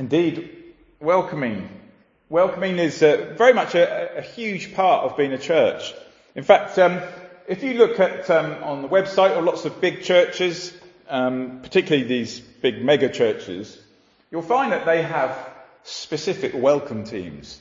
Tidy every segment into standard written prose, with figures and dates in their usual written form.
Indeed, welcoming. Welcoming is very much a huge part of being a church. In fact, if you look at on the website of lots of big churches, particularly these big mega churches, you'll find that they have specific welcome teams.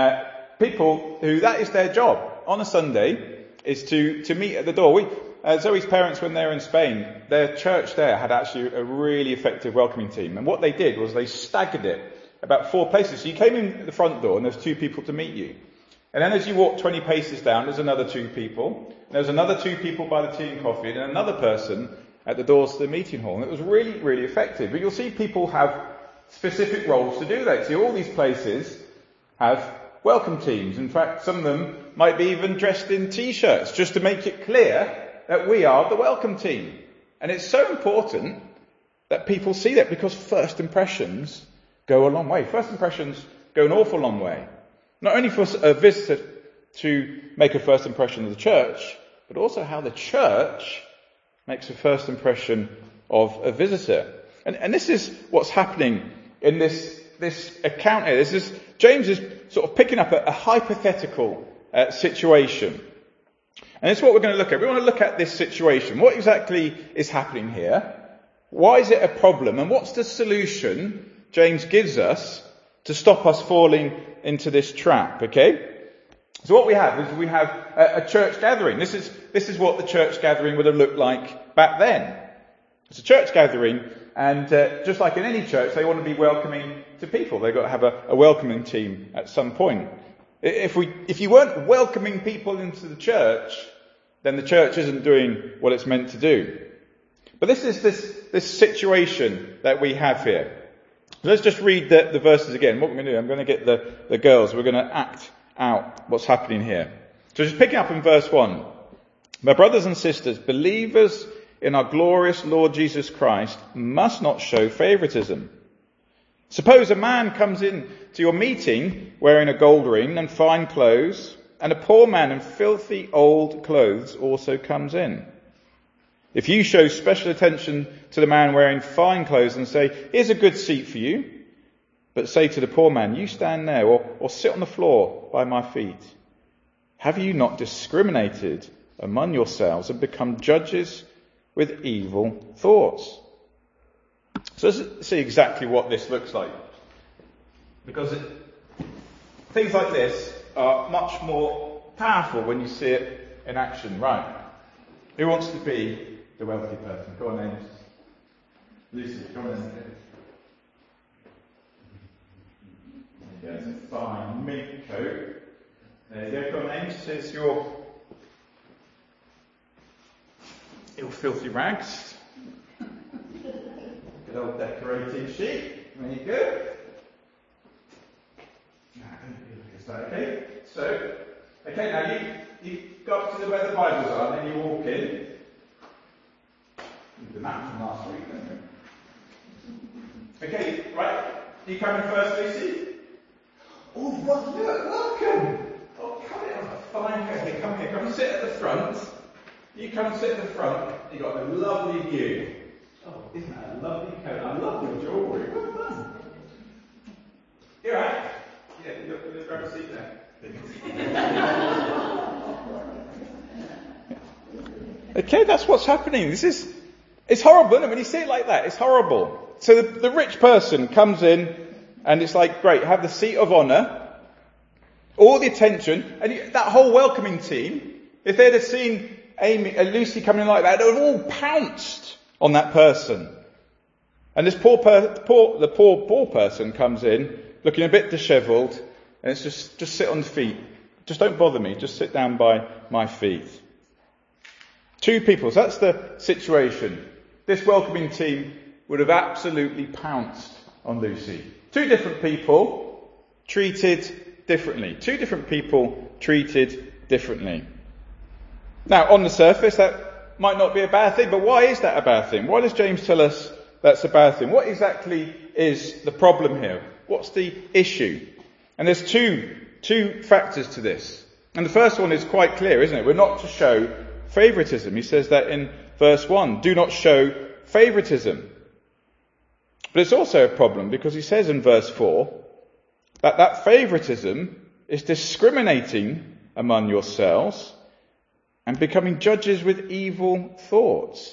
People who that is their job on a Sunday is to meet at the door. Zoe's parents, when they were in Spain, their church there had actually a really effective welcoming team. And what they did was they staggered it about 4 places. So you came in at the front door and there's 2 people to meet you. And then as you walk 20 paces down, there's another 2 people. And there's another 2 people by the tea and coffee and another person at the doors to the meeting hall. And it was really, really effective. But you'll see people have specific roles to do that. See, all these places have welcome teams. In fact, some of them might be even dressed in t-shirts just to make it clear that we are the welcome team. And it's so important that people see that, because first impressions go a long way. First impressions go an awful long way. Not only for a visitor to make a first impression of the church, but also how the church makes a first impression of a visitor. And this is what's happening in this account here. James is sort of picking up a hypothetical situation. And it's what we're going to look at. We want to look at this situation. What exactly is happening here? Why is it a problem? And what's the solution James gives us to stop us falling into this trap? Okay? So what we have is a church gathering. This is what the church gathering would have looked like back then. It's a church gathering, and just like in any church, they want to be welcoming to people. They've got to have a welcoming team at some point. If you weren't welcoming people into the church, then the church isn't doing what it's meant to do. But this is this situation that we have here. Let's just read the verses again. What we're going to do, I'm going to get the girls. We're going to act out what's happening here. So just picking up in verse 1. My brothers and sisters, believers in our glorious Lord Jesus Christ must not show favoritism. Suppose a man comes in to your meeting wearing a gold ring and fine clothes, and a poor man in filthy old clothes also comes in. If you show special attention to the man wearing fine clothes and say, here's a good seat for you, but say to the poor man, you stand there or sit on the floor by my feet, have you not discriminated among yourselves and become judges with evil thoughts? So let's see exactly what this looks like. Because things like this are much more powerful when you see it in action. Right. Who wants to be the wealthy person? Go on then. Lucy, come on then. There you go. It's a fine mink coat. There you go. Go on then. This is your filthy rags. Good old decorating sheet. There you go. Is that okay? So, okay, now you go up to where the Bibles are, and then you walk in. The map from last week, don't you? Okay, right. You come in first, Lucy? Oh, look, welcome! Oh, come here, fine. Okay, come here, come and sit at the front. You come and sit at the front. You've got a lovely view. Oh, isn't that a lovely coat? I love your jewellery. Well done. You alright? Yeah, you grab a seat there. Okay, that's what's happening. It's horrible, isn't it? When you see it like that, it's horrible. So the rich person comes in, and it's like, great, have the seat of honour, all the attention, and that whole welcoming team, if they'd have seen Lucy coming in like that, they would have all pounced on that person. And this poor person comes in, looking a bit dishevelled, and it's just sit on the feet. Just don't bother me, just sit down by my feet. 2 people, so that's the situation. This welcoming team would have absolutely pounced on Lucy. 2 different people treated differently. 2 different people treated differently. Now, on the surface, that might not be a bad thing, but why is that a bad thing? Why does James tell us that's a bad thing? What exactly is the problem here? What's the issue? And there's two factors to this. And the first one is quite clear, isn't it? We're not to show favoritism. He says that in verse 1. Do not show favoritism. But it's also a problem because he says in verse 4 that favouritism is discriminating among yourselves and becoming judges with evil thoughts.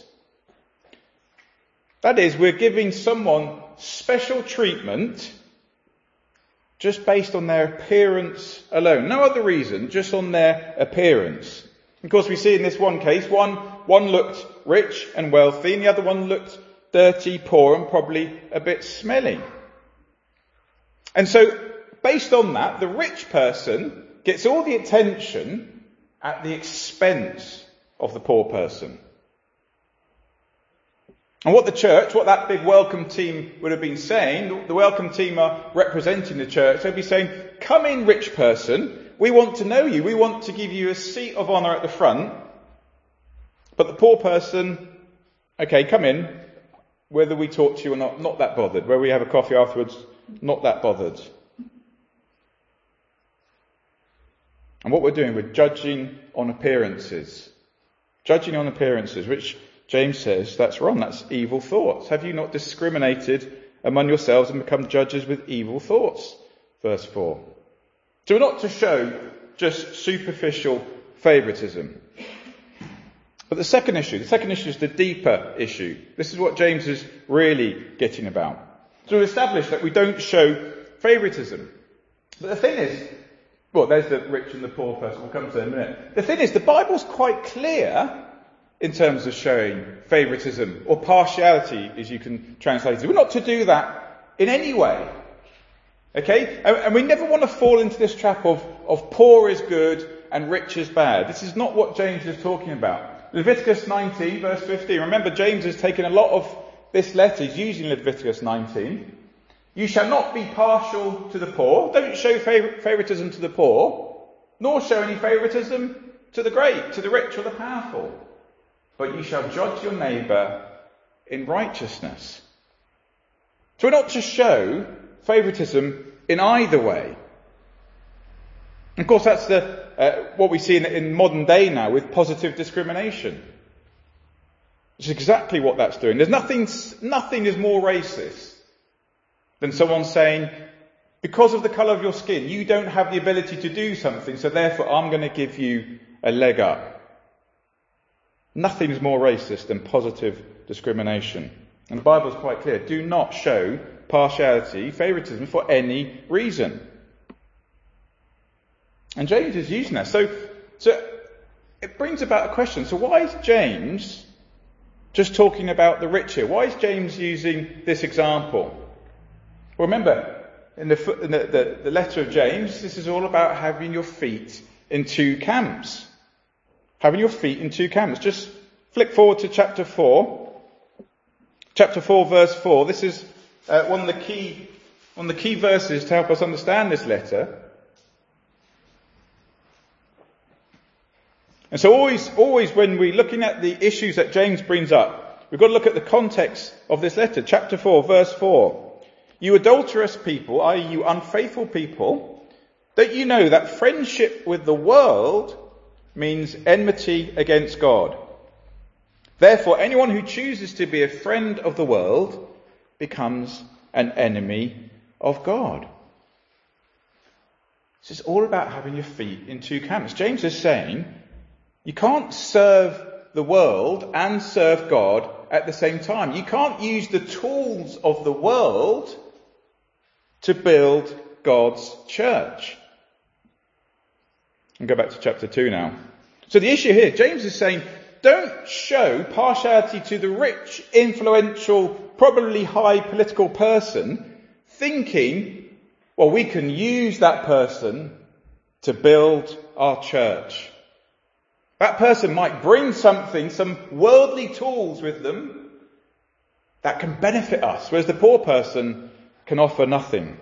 That is, we're giving someone special treatment just based on their appearance alone. No other reason, just on their appearance. Of course, we see in this one case, one looked rich and wealthy, and the other one looked dirty, poor, and probably a bit smelly. And so, based on that, the rich person gets all the attention at the expense of the poor person. And what that big welcome team would have been saying, the welcome team are representing the church, they'd be saying, come in, rich person, we want to know you, we want to give you a seat of honour at the front. But the poor person, okay, come in, whether we talk to you or not that bothered. Whether we have a coffee afterwards, not that bothered. And what we're doing, we're judging on appearances. Judging on appearances, which James says, that's wrong, that's evil thoughts. Have you not discriminated among yourselves and become judges with evil thoughts? Verse 4. So we're not to show just superficial favouritism. But the second issue is the deeper issue. This is what James is really getting about. So we've established that we don't show favouritism. But the thing is, well, there's the rich and the poor person, we'll come to that in a minute. The thing is, the Bible's quite clear in terms of showing favouritism, or partiality, as you can translate it. We're not to do that in any way. Okay? And we never want to fall into this trap of poor is good and rich is bad. This is not what James is talking about. Leviticus 19, verse 15. Remember, James has taken a lot of this letter. He's using Leviticus 19. You shall not be partial to the poor. Don't show favouritism to the poor, nor show any favouritism to the great, to the rich or the powerful. But you shall judge your neighbour in righteousness. So we're not to show favouritism in either way. Of course, that's what we see in modern day now with positive discrimination. Which is exactly what that's doing. There's nothing is more racist than someone saying, because of the colour of your skin, you don't have the ability to do something, so therefore I'm going to give you a leg up. Nothing is more racist than positive discrimination. And the Bible is quite clear. Do not show partiality, favouritism for any reason. And James is using that. So it brings about a question. So why is James just talking about the rich here? Why is James using this example? Well, remember, in the letter of James, this is all about having your feet in two camps. Having your feet in two camps. Just flick forward to chapter 4. Chapter 4, verse 4. This is one of the key verses to help us understand this letter. And so always when we're looking at the issues that James brings up, we've got to look at the context of this letter. Chapter 4, verse 4. You adulterous people, i.e. you unfaithful people, don't you know that friendship with the world means enmity against God? Therefore, anyone who chooses to be a friend of the world becomes an enemy of God. This is all about having your feet in two camps. James is saying you can't serve the world and serve God at the same time. You can't use the tools of the world to build God's church. And go back to chapter 2 now. So the issue here, James is saying, don't show partiality to the rich, influential, probably high political person, thinking, well, we can use that person to build our church. That person might bring something, some worldly tools with them that can benefit us, whereas the poor person can offer nothing.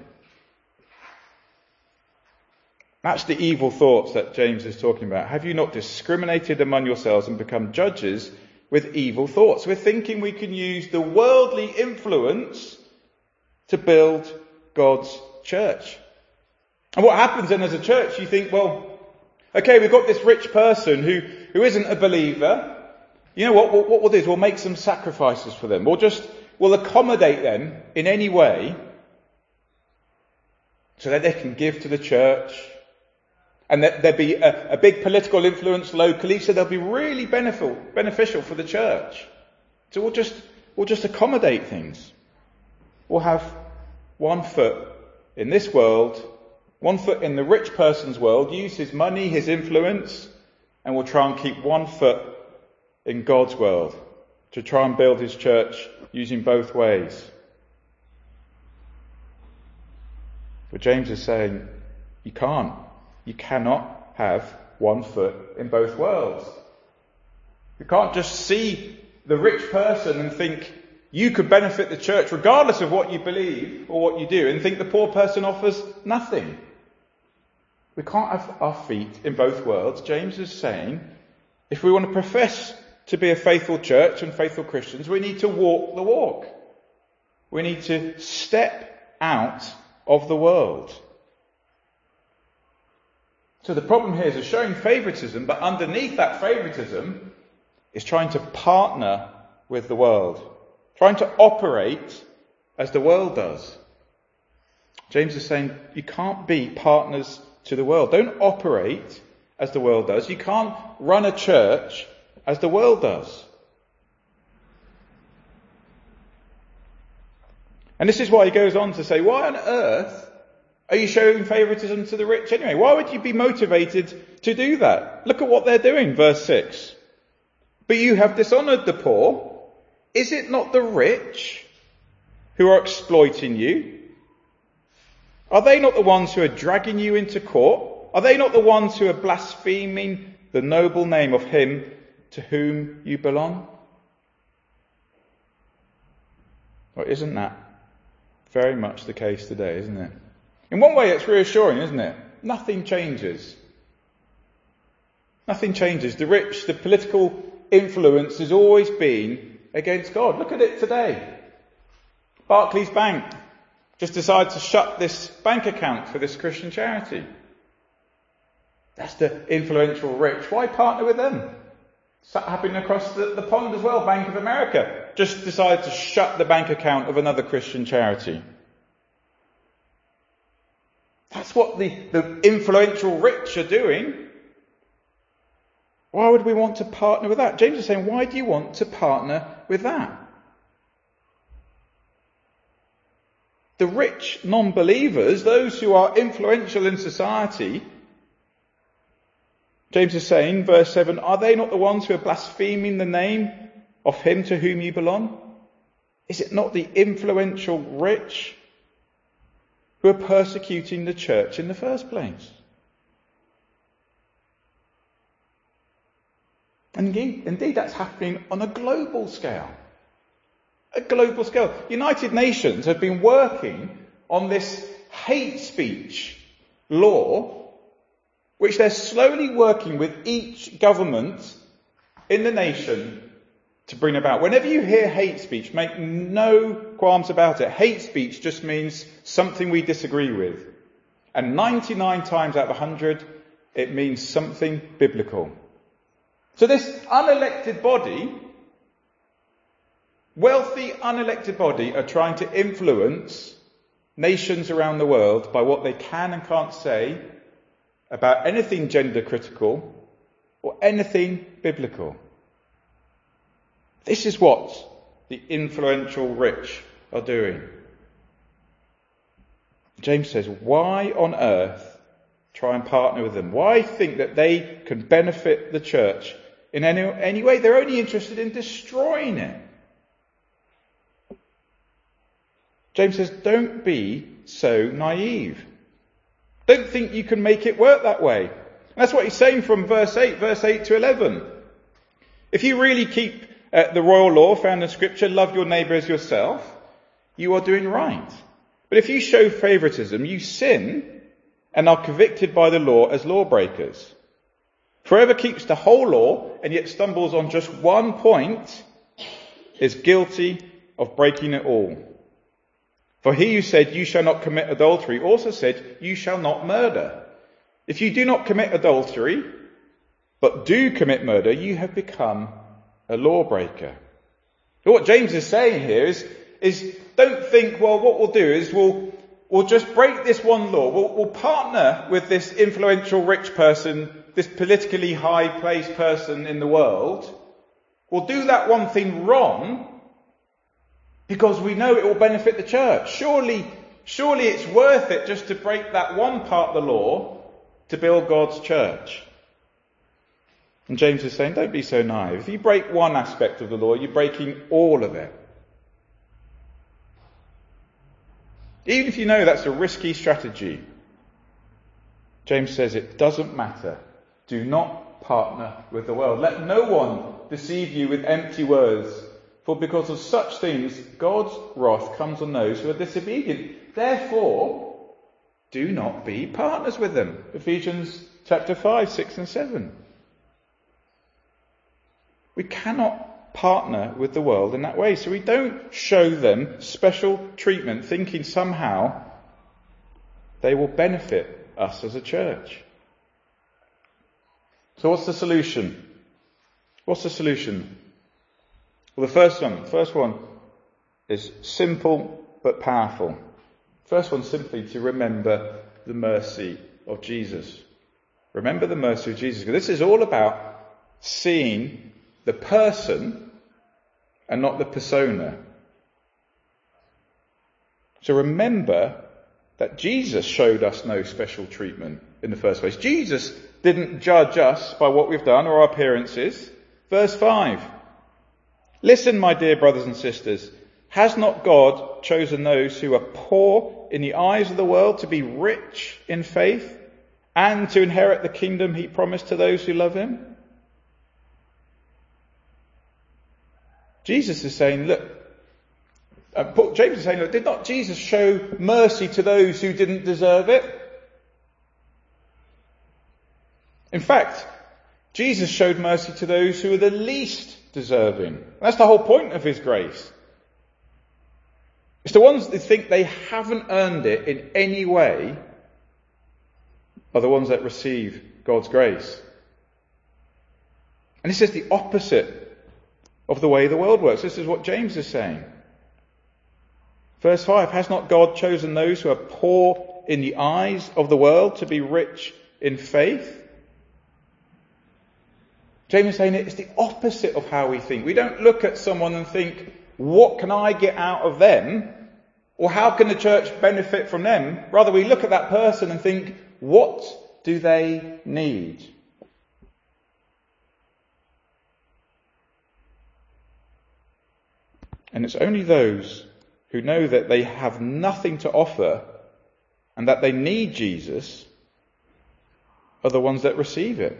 That's the evil thoughts that James is talking about. Have you not discriminated among yourselves and become judges with evil thoughts? We're thinking we can use the worldly influence to build God's church. And what happens then as a church, you think, well, okay, we've got this rich person who isn't a believer. You know what we'll do is we'll make some sacrifices for them. We'll just will accommodate them in any way so that they can give to the church, and that there'll be a big political influence locally, so they'll be really beneficial for the church. So we'll just accommodate things. We'll have one foot in this world, one foot in the rich person's world, use his money, his influence, and we'll try and keep one foot in God's world to try and build his church using both ways. But James is saying, you cannot have one foot in both worlds. You can't just see the rich person and think you could benefit the church regardless of what you believe or what you do, and think the poor person offers nothing. We can't have our feet in both worlds. James is saying, if we want to profess to be a faithful church and faithful Christians, we need to walk the walk. We need to step out of the world. So the problem here is showing favouritism, but underneath that favouritism is trying to partner with the world, trying to operate as the world does. James is saying you can't be partners to the world. Don't operate as the world does. You can't run a church as the world does. And this is why he goes on to say, why on earth are you showing favouritism to the rich anyway? Why would you be motivated to do that? Look at what they're doing, verse 6. But you have dishonoured the poor. Is it not the rich who are exploiting you? Are they not the ones who are dragging you into court? Are they not the ones who are blaspheming the noble name of him to whom you belong? Well, isn't that very much the case today, isn't it? In one way it's reassuring, isn't it? Nothing changes. Nothing changes. The rich, the political influence has always been against God. Look at it today. Barclays Bank just decided to shut this bank account for this Christian charity. That's the influential rich. Why partner with them? It's happening across the pond as well. Bank of America just decided to shut the bank account of another Christian charity. That's what the influential rich are doing. Why would we want to partner with that? James is saying, why do you want to partner with that? The rich non-believers, those who are influential in society, James is saying, verse 7, are they not the ones who are blaspheming the name of him to whom you belong? Is it not the influential rich who are persecuting the church in the first place? Indeed, that's happening on a global scale. A global scale. United Nations have been working on this hate speech law, which they're slowly working with each government in the nation to bring about. Whenever you hear hate speech, make no qualms about it. Hate speech just means something we disagree with. And 99 times out of 100, it means something biblical. So this unelected body, wealthy unelected body, are trying to influence nations around the world by what they can and can't say about anything gender critical or anything biblical. This is what the influential rich are doing. James says, why on earth try and partner with them? Why think that they can benefit the church in any way? They're only interested in destroying it. James says, don't be so naive. Don't think you can make it work that way. And that's what he's saying from verse 8 to 11. If you really keep the royal law found in Scripture, love your neighbour as yourself, you are doing right. But if you show favouritism, you sin and are convicted by the law as lawbreakers. For whoever keeps the whole law and yet stumbles on just one point is guilty of breaking it all. For he who said, you shall not commit adultery, also said, you shall not murder. If you do not commit adultery, but do commit murder, you have become a lawbreaker. What James is saying here is, is don't think, well, what we'll do is we'll just break this one law. We'll partner with this influential rich person, this politically high-placed person in the world. We'll do that one thing wrong because we know it will benefit the church. Surely it's worth it just to break that one part of the law to build God's church. And James is saying, don't be so naive. If you break one aspect of the law, you're breaking all of it. Even if you know that's a risky strategy, James says it doesn't matter. Do not partner with the world. Let no one deceive you with empty words, for because of such things God's wrath comes on those who are disobedient. Therefore, do not be partners with them. Ephesians chapter 5, 6 and 7. We cannot partner with the world in that way. So we don't show them special treatment thinking somehow they will benefit us as a church. So what's the solution? What's the solution? Well, the first one is simple but powerful. First one, simply to remember the mercy of Jesus. Remember the mercy of Jesus. This is all about seeing the person and not the persona. So remember that Jesus showed us no special treatment in the first place. Jesus didn't judge us by what we've done or our appearances. Verse 5. Listen, my dear brothers and sisters, has not God chosen those who are poor in the eyes of the world to be rich in faith and to inherit the kingdom he promised to those who love him? Jesus is saying, look, James is saying, look, did not Jesus show mercy to those who didn't deserve it? In fact, Jesus showed mercy to those who were the least deserving. That's the whole point of his grace. It's the ones that think they haven't earned it in any way are the ones that receive God's grace. And this is the opposite of the way the world works. This is what James is saying. Verse 5, has not God chosen those who are poor in the eyes of the world to be rich in faith? James is saying it's the opposite of how we think. We don't look at someone and think, what can I get out of them? Or how can the church benefit from them? Rather, we look at that person and think, what do they need? And it's only those who know that they have nothing to offer and that they need Jesus are the ones that receive it.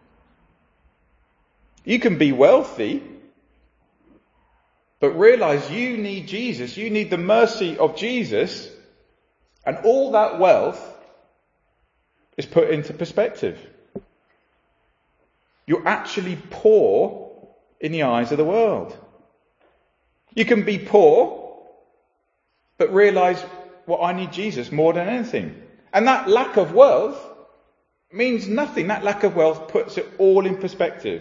You can be wealthy, but realize you need Jesus. You need the mercy of Jesus, and all that wealth is put into perspective. You're actually poor in the eyes of the world. You can be poor, but realize, well, I need Jesus more than anything. And that lack of wealth means nothing. That lack of wealth puts it all in perspective.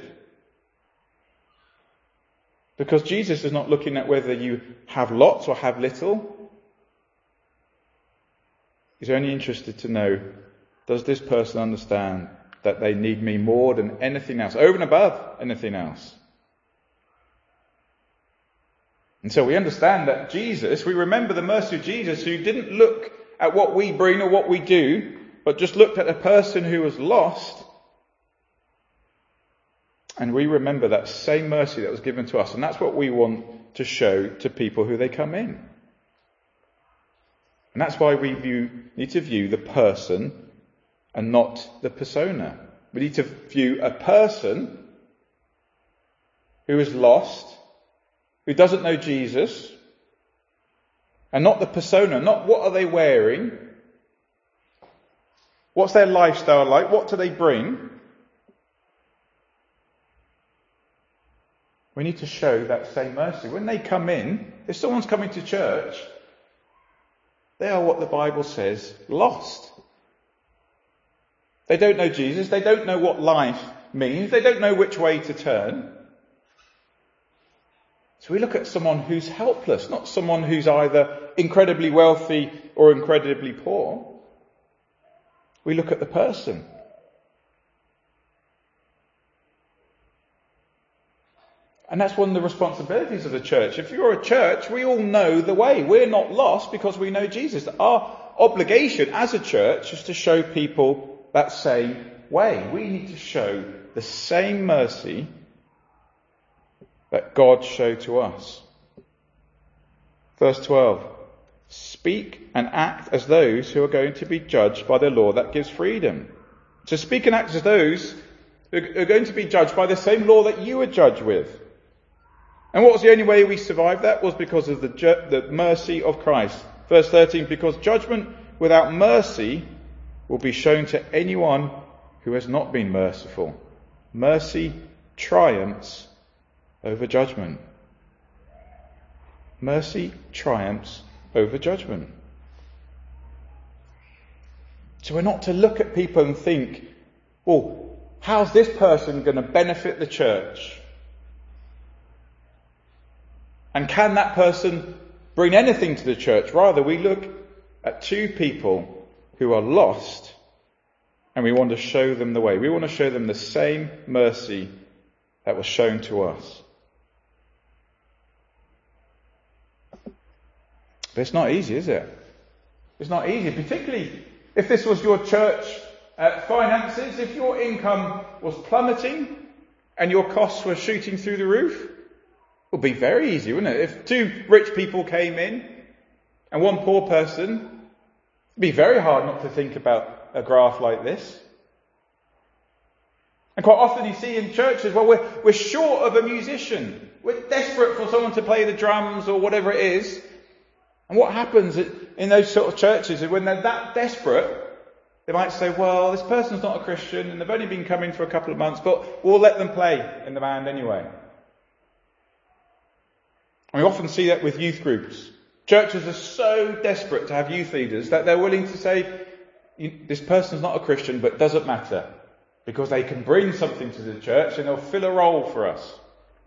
Because Jesus is not looking at whether you have lots or have little. He's only interested to know, does this person understand that they need me more than anything else, over and above anything else? And so we understand that Jesus, we remember the mercy of Jesus, who didn't look at what we bring or what we do, but just looked at a person who was lost. And we remember that same mercy that was given to us. And that's what we want to show to people who they come in. And that's why we need to view the person and not the persona. We need to view a person who is lost, who doesn't know Jesus, and not the persona, not what are they wearing, what's their lifestyle like, what do they bring. We need to show that same mercy. When they come in, if someone's coming to church, they are what the Bible says, lost. They don't know Jesus, they don't know what life means, they don't know which way to turn. So we look at someone who's helpless, not someone who's either incredibly wealthy or incredibly poor. We look at the person. And that's one of the responsibilities of the church. If you're a church, we all know the way. We're not lost because we know Jesus. Our obligation as a church is to show people that same way. We need to show the same mercy that God showed to us. Verse 12. Speak and act as those who are going to be judged by the law that gives freedom. So speak and act as those who are going to be judged by the same law that you were judged with. And what was the only way we survived that? Was because of the mercy of Christ. Verse 13, because judgment without mercy will be shown to anyone who has not been merciful. Mercy triumphs over judgment. Mercy triumphs over judgment. So we're not to look at people and think, well, how's this person going to benefit the church? And can that person bring anything to the church? Rather, we look at two people who are lost and we want to show them the way. We want to show them the same mercy that was shown to us. But it's not easy, is it? It's not easy, particularly if this was your church finances, if your income was plummeting and your costs were shooting through the roof. It would be very easy, wouldn't it? If two rich people came in and one poor person, it'd be very hard not to think about a graph like this. And quite often you see in churches, well, we're short of a musician. We're desperate for someone to play the drums or whatever it is. And what happens in those sort of churches is when they're that desperate, they might say, well, this person's not a Christian and they've only been coming for a couple of months, but we'll let them play in the band anyway. And we often see that with youth groups. Churches are so desperate to have youth leaders that they're willing to say, this person's not a Christian, but it doesn't matter, because they can bring something to the church and they'll fill a role for us.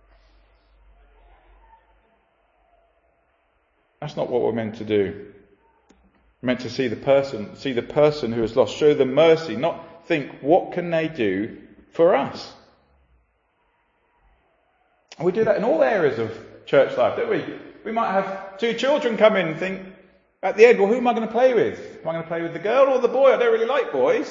That's not what we're meant to do. We're meant to see the person who is lost, show them mercy, not think, what can they do for us? And we do that in all areas of church life, don't we? We might have two children come in and think, at the end, well, who am I going to play with? Am I going to play with the girl or the boy? I don't really like boys.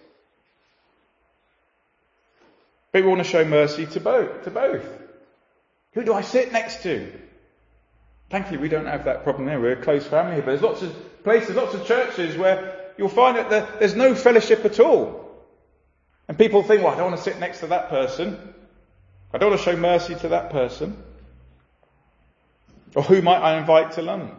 But we want to show mercy to both. Who do I sit next to? Thankfully, we don't have that problem there. We're a close family here. But there's lots of places, lots of churches where you'll find that there's no fellowship at all. And people think, well, I don't want to sit next to that person. I don't want to show mercy to that person. Or who might I invite to lunch?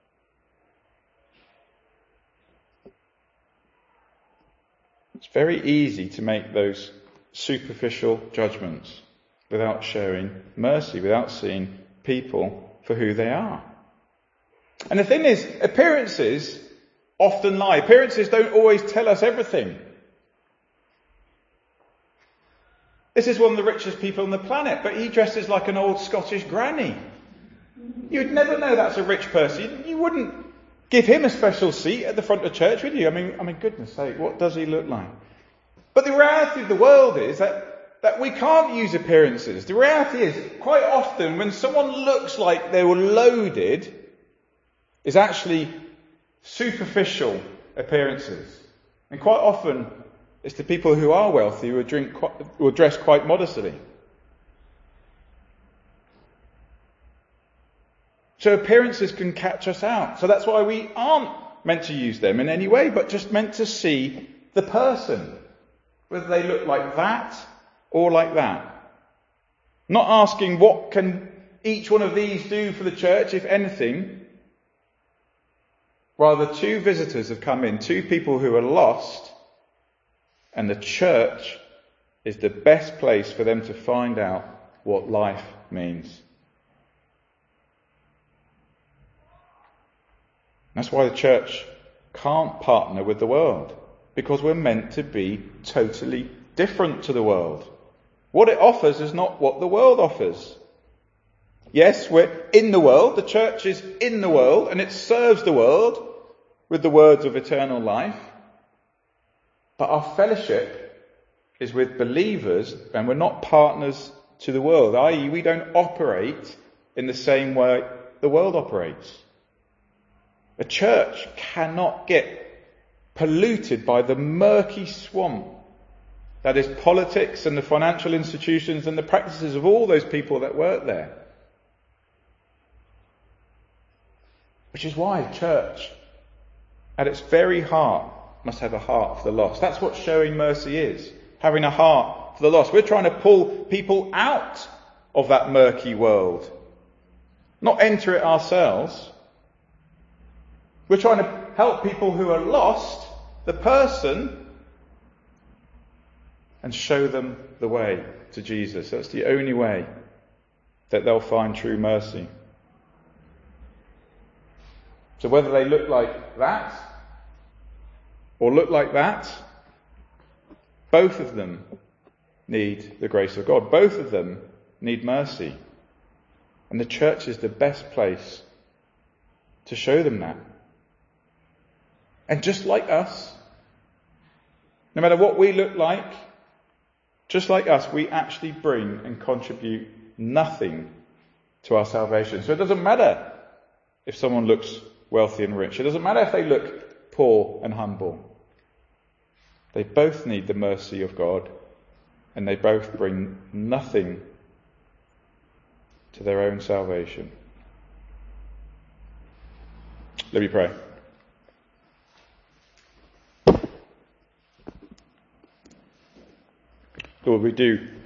It's very easy to make those superficial judgments without showing mercy, without seeing people for who they are. And the thing is, appearances often lie. Appearances don't always tell us everything. This is one of the richest people on the planet, but he dresses like an old Scottish granny. You'd never know that's a rich person. You wouldn't give him a special seat at the front of church, would you? I mean, goodness sake, what does he look like? But the reality of the world is that we can't use appearances. The reality is, quite often, when someone looks like they were loaded, is actually superficial appearances. And quite often, it's the people who are wealthy who are dressed quite modestly. So appearances can catch us out. So that's why we aren't meant to use them in any way, but just meant to see the person, whether they look like that or like that. Not asking what can each one of these do for the church, if anything. Rather, two visitors have come in, two people who are lost, and the church is the best place for them to find out what life means. That's why the church can't partner with the world, because we're meant to be totally different to the world. What it offers is not what the world offers. Yes, we're in the world. The church is in the world and it serves the world with the words of eternal life. But our fellowship is with believers and we're not partners to the world, i.e. we don't operate in the same way the world operates. A church cannot get polluted by the murky swamp that is politics and the financial institutions and the practices of all those people that work there. Which is why church, at its very heart, must have a heart for the lost. That's what showing mercy is, having a heart for the lost. We're trying to pull people out of that murky world, not enter it ourselves. We're trying to help people who are lost, the person, and show them the way to Jesus. That's the only way that they'll find true mercy. So whether they look like that or look like that, both of them need the grace of God. Both of them need mercy. And the church is the best place to show them that. And just like us, no matter what we look like, just like us, we actually bring and contribute nothing to our salvation. So it doesn't matter if someone looks wealthy and rich. It doesn't matter if they look poor and humble. They both need the mercy of God, and they both bring nothing to their own salvation. Let me pray. Lord, we do